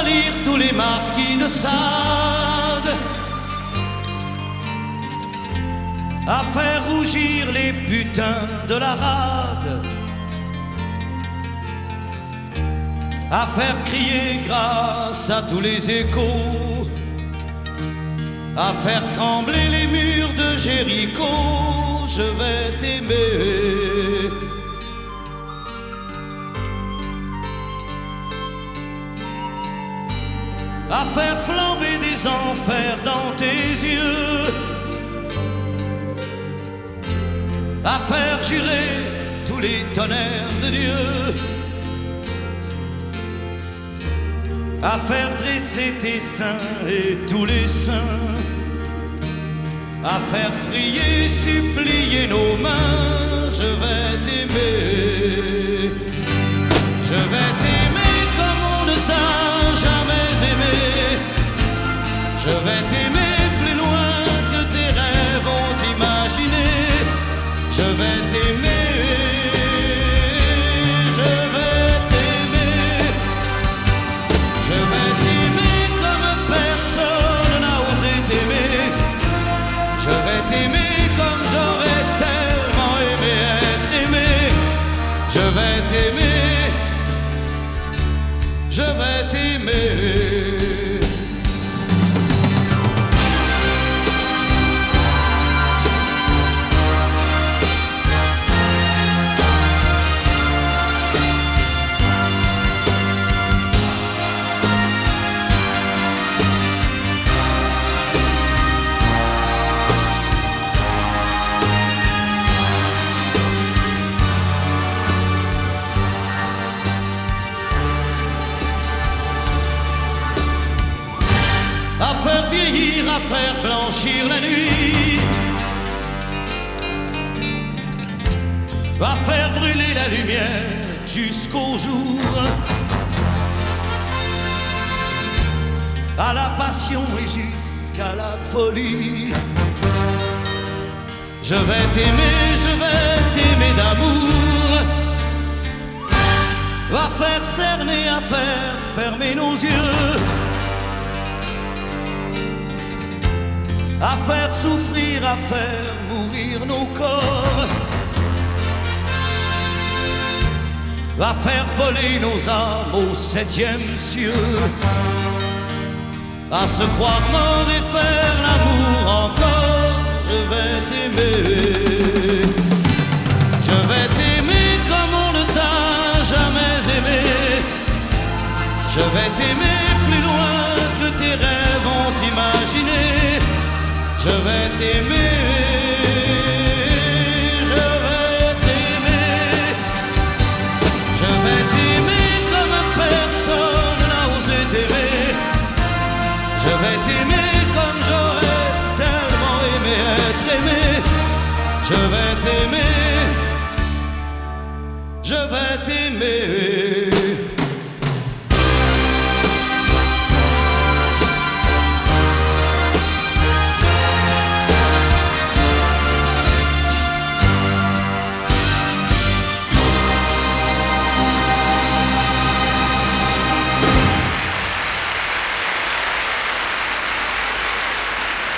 abolir tous les marquis de Sade, à faire rougir les putains de la rade, à faire crier grâce à tous les échos, à faire trembler les murs de Jéricho. Je vais t'aimer. À faire flamber des enfers dans tes yeux, à faire jurer tous les tonnerres de Dieu, à faire dresser tes seins et tous les saints, à faire prier, supplier nos mains. Je vais t'aimer, je vais t'aimer comme on ne t'a jamais aimé. Je vais t'aimer plus loin que tes rêves ont imaginé. Je vais t'aimer, je vais t'aimer, je vais t'aimer comme personne n'a osé t'aimer. Je vais t'aimer comme j'aurais tellement aimé être aimé. Je vais t'aimer, je vais t'aimer. À faire vieillir, à faire blanchir la nuit, à faire brûler la lumière jusqu'au jour, à la passion et jusqu'à la folie. Je vais t'aimer d'amour, à faire cerner, à faire fermer nos yeux, à faire souffrir, à faire mourir nos corps, à faire voler nos âmes au 7e cieux, à se croire mort et faire l'amour encore. Je vais t'aimer, je vais t'aimer comme on ne t'a jamais aimé. Je vais t'aimer plus loin que tes rêves ont imaginé. Je vais t'aimer, je vais t'aimer, je vais t'aimer comme personne n'a osé t'aimer. Je vais t'aimer comme j'aurais tellement aimé être aimé. Je vais t'aimer, je vais t'aimer.